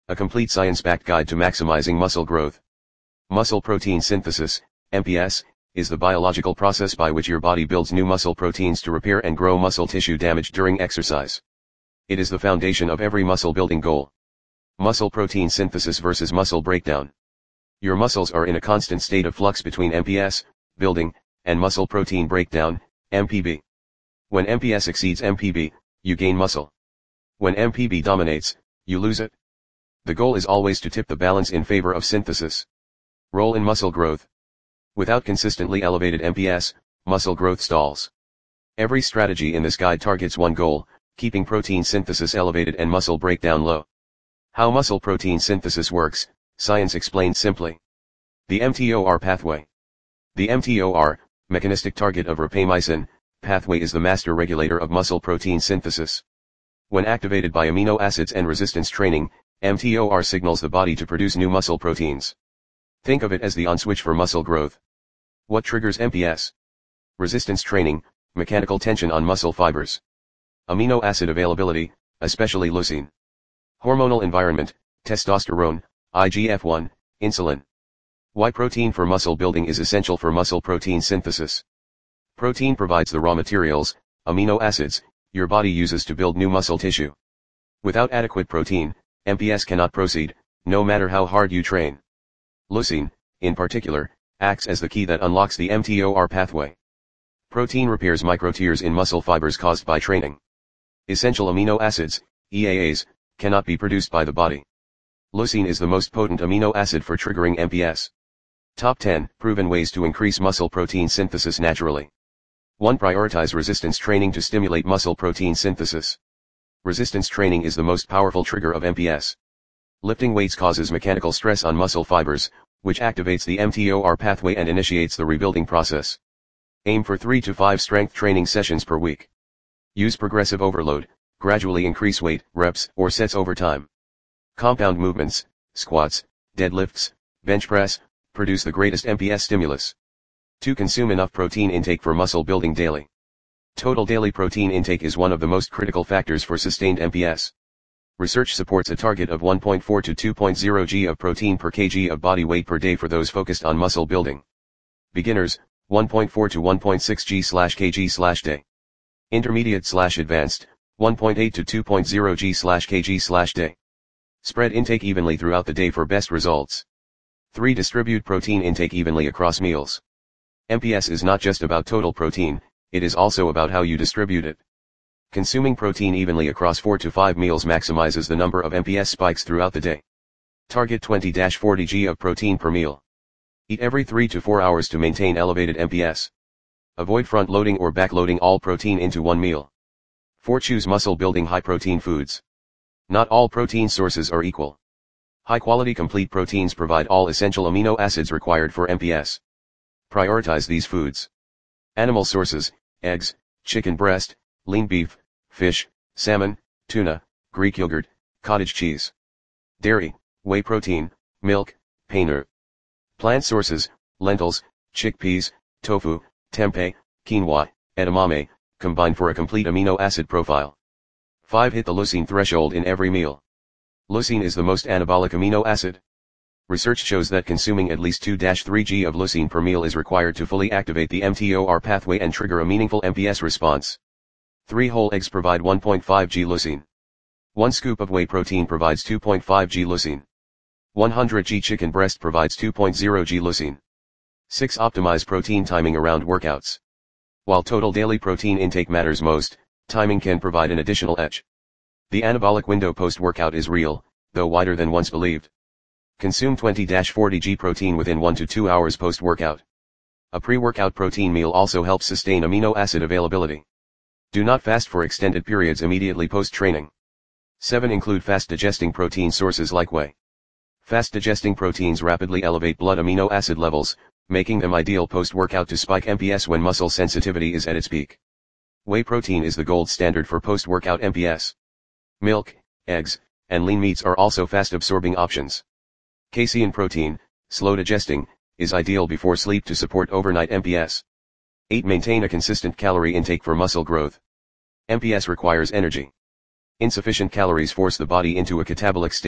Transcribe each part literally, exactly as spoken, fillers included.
A complete science-backed guide to maximizing muscle growth. Muscle protein synthesis, M P S, is the biological process by which your body builds new muscle proteins to repair and grow muscle tissue damaged during exercise. It is the foundation of every muscle building goal. Muscle protein synthesis versus muscle breakdown. Your muscles are in a constant state of flux between M P S, building, and muscle protein breakdown, M P B. When M P S exceeds M P B, you gain muscle. When M P B dominates, you lose it. The goal is always to tip the balance in favor of synthesis. Role in muscle growth. Without consistently elevated M P S, muscle growth stalls. Every strategy in this guide targets one goal, keeping protein synthesis elevated and muscle breakdown low. How muscle protein synthesis works, science explained simply. The M T O R pathway. The M T O R, mechanistic target of rapamycin, pathway is the master regulator of muscle protein synthesis. When activated by amino acids and resistance training, M T O R signals the body to produce new muscle proteins. Think of it as the on switch for muscle growth. What triggers M P S? Resistance training, mechanical tension on muscle fibers. Amino acid availability, especially leucine. Hormonal environment, testosterone, I G F one, insulin. Why protein for muscle building is essential for muscle protein synthesis. Protein provides the raw materials, amino acids, your body uses to build new muscle tissue. Without adequate protein, M P S cannot proceed, no matter how hard you train. Leucine, in particular, acts as the key that unlocks the M T O R pathway. Protein repairs microtears in muscle fibers caused by training. Essential amino acids, E A As, cannot be produced by the body. Leucine is the most potent amino acid for triggering M P S. Top ten Proven ways to increase muscle protein synthesis naturally. one Prioritize resistance training to stimulate muscle protein synthesis. Resistance training is the most powerful trigger of M P S. Lifting weights causes mechanical stress on muscle fibers, which activates the M T O R pathway and initiates the rebuilding process. Aim for three to five strength training sessions per week. Use progressive overload, gradually increase weight, reps, or sets over time. Compound movements, squats, deadlifts, bench press, produce the greatest M P S stimulus. two Consume enough protein intake for muscle building daily. Total daily protein intake is one of the most critical factors for sustained M P S. Research supports a target of one point four to two point zero grams of protein per kilogram of body weight per day for those focused on muscle building. Beginners, one point four to one point six grams per kilogram per day. Intermediate slash advanced, one point eight to two point zero grams per kilogram per day. Spread intake evenly throughout the day for best results. three Distribute protein intake evenly across meals. M P S is not just about total protein, it is also about how you distribute it. Consuming protein evenly across four to five meals maximizes the number of M P S spikes throughout the day. Target twenty to forty grams of protein per meal. Eat every three to four hours to maintain elevated M P S. Avoid front-loading or back-loading all protein into one meal. four Choose muscle-building high-protein foods. Not all protein sources are equal. High-quality complete proteins provide all essential amino acids required for M P S. Prioritize these foods. Animal sources, eggs, chicken breast, lean beef, fish, salmon, tuna, Greek yogurt, cottage cheese. Dairy, whey protein, milk, paneer. Plant sources, lentils, chickpeas, tofu, tempeh, quinoa, edamame, combine for a complete amino acid profile. five Hit the leucine threshold in every meal. Leucine is the most anabolic amino acid. Research shows that consuming at least two to three grams of leucine per meal is required to fully activate the M T O R pathway and trigger a meaningful M P S response. three Whole eggs provide one point five grams leucine. one scoop of whey protein provides two point five grams leucine. one hundred grams chicken breast provides two point zero grams leucine. six Optimize protein timing around workouts. While total daily protein intake matters most, timing can provide an additional edge. The anabolic window post-workout is real, though wider than once believed. Consume twenty to forty grams protein within one to two hours post-workout. A pre-workout protein meal also helps sustain amino acid availability. Do not fast for extended periods immediately post-training. seven Include fast-digesting protein sources like whey. Fast-digesting proteins rapidly elevate blood amino acid levels, making them ideal post-workout to spike M P S when muscle sensitivity is at its peak. Whey protein is the gold standard for post-workout M P S. Milk, eggs, and lean meats are also fast-absorbing options. Casein protein, slow digesting, is ideal before sleep to support overnight M P S. eight Maintain a consistent calorie intake for muscle growth. M P S requires energy. Insufficient calories force the body into a catabolic state,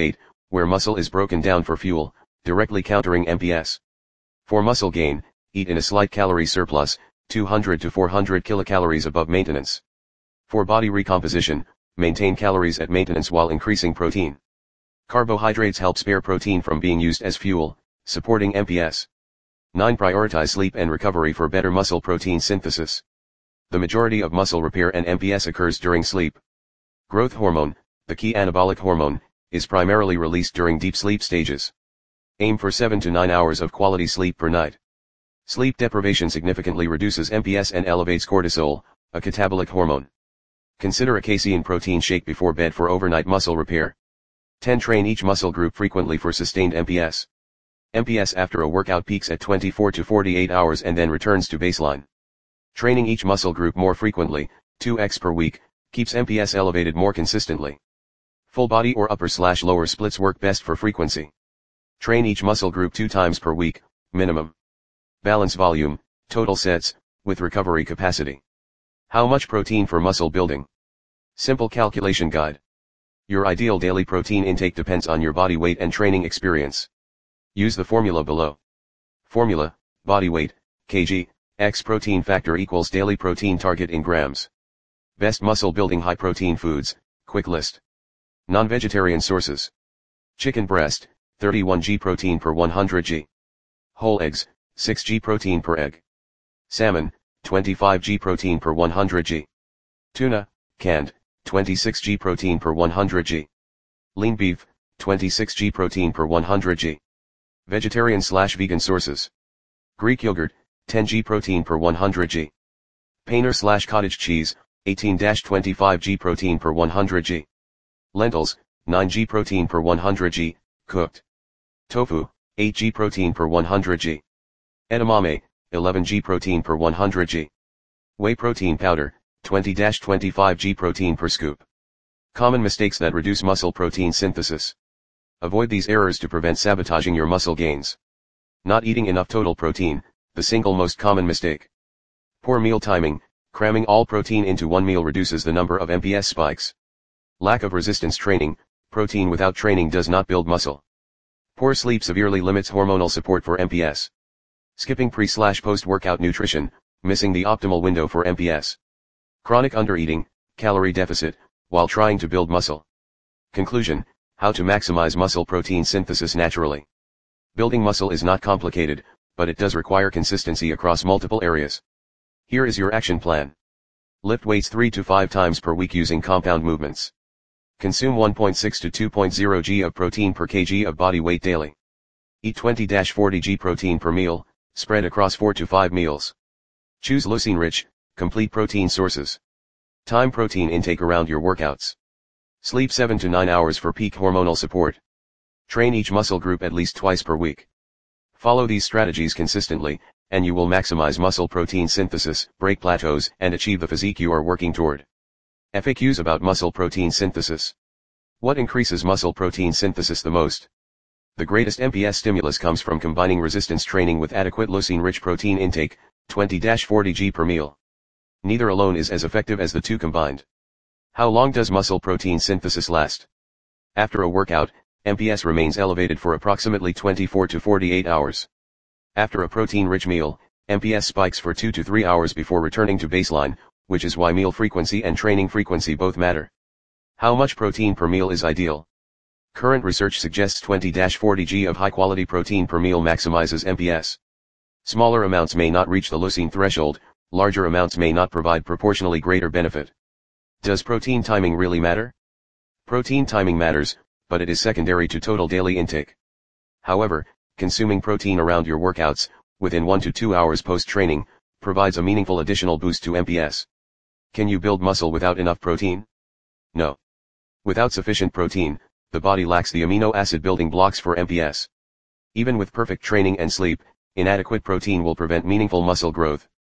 where muscle is broken down for fuel, directly countering M P S. For muscle gain, eat in a slight calorie surplus, two hundred to four hundred kilocalories above maintenance. For body recomposition, maintain calories at maintenance while increasing protein. Carbohydrates help spare protein from being used as fuel, supporting M P S. nine Prioritize sleep and recovery for better muscle protein synthesis. The majority of muscle repair and M P S occurs during sleep. Growth hormone, the key anabolic hormone, is primarily released during deep sleep stages. Aim for seven to nine hours of quality sleep per night. Sleep deprivation significantly reduces M P S and elevates cortisol, a catabolic hormone. Consider a casein protein shake before bed for overnight muscle repair. ten Train each muscle group frequently for sustained M P S. M P S after a workout peaks at twenty-four to forty-eight hours and then returns to baseline. Training each muscle group more frequently, two x per week, keeps M P S elevated more consistently. Full body or upper slash lower splits work best for frequency. Train each muscle group two times per week, minimum. Balance volume, total sets, with recovery capacity. How much protein for muscle building? Simple calculation guide. Your ideal daily protein intake depends on your body weight and training experience. Use the formula below. Formula, body weight, kg, x protein factor equals daily protein target in grams. Best muscle building high protein foods, quick list. Non-vegetarian sources. Chicken breast, thirty-one grams protein per one hundred grams. Whole eggs, six grams protein per egg. Salmon, twenty-five grams protein per one hundred grams. Tuna, canned, twenty-six grams protein per one hundred grams. Lean beef, twenty-six grams protein per one hundred grams. Vegetarian slash vegan sources. Greek yogurt, ten grams protein per one hundred grams. Paneer slash cottage cheese, eighteen to twenty-five grams protein per one hundred grams. Lentils, nine grams protein per one hundred grams, cooked. Tofu, eight grams protein per one hundred grams. Edamame, eleven grams protein per one hundred grams. Whey protein powder, twenty to twenty-five grams protein per scoop. Common mistakes that reduce muscle protein synthesis. Avoid these errors to prevent sabotaging your muscle gains. Not eating enough total protein, the single most common mistake. Poor meal timing, cramming all protein into one meal reduces the number of M P S spikes. Lack of resistance training, protein without training does not build muscle. Poor sleep severely limits hormonal support for M P S. Skipping pre-slash-post-workout nutrition, missing the optimal window for M P S. Chronic undereating, calorie deficit, while trying to build muscle. Conclusion, how to maximize muscle protein synthesis naturally. Building muscle is not complicated, but it does require consistency across multiple areas. Here is your action plan. Lift weights three to five times per week using compound movements. Consume one point six to two point zero grams of protein per kilogram of body weight daily. Eat twenty to forty grams protein per meal, spread across four to five meals. Choose leucine-rich, complete protein sources. Time protein intake around your workouts. Sleep seven to nine hours for peak hormonal support. Train each muscle group at least twice per week. Follow these strategies consistently, and you will maximize muscle protein synthesis, break plateaus, and achieve the physique you are working toward. F A Qs about muscle protein synthesis. What increases muscle protein synthesis the most? The greatest M P S stimulus comes from combining resistance training with adequate leucine-rich protein intake, twenty to forty grams per meal. Neither alone is as effective as the two combined. How long does muscle protein synthesis last? After a workout, M P S remains elevated for approximately twenty-four to forty-eight hours. After a protein-rich meal, M P S spikes for two to three hours before returning to baseline, which is why meal frequency and training frequency both matter. How much protein per meal is ideal? Current research suggests twenty to forty grams of high-quality protein per meal maximizes M P S. Smaller amounts may not reach the leucine threshold, larger amounts may not provide proportionally greater benefit. Does protein timing really matter? Protein timing matters, but it is secondary to total daily intake. However, consuming protein around your workouts, within one to two hours post-training, provides a meaningful additional boost to M P S. Can you build muscle without enough protein? No. Without sufficient protein, the body lacks the amino acid building blocks for M P S. Even with perfect training and sleep, inadequate protein will prevent meaningful muscle growth.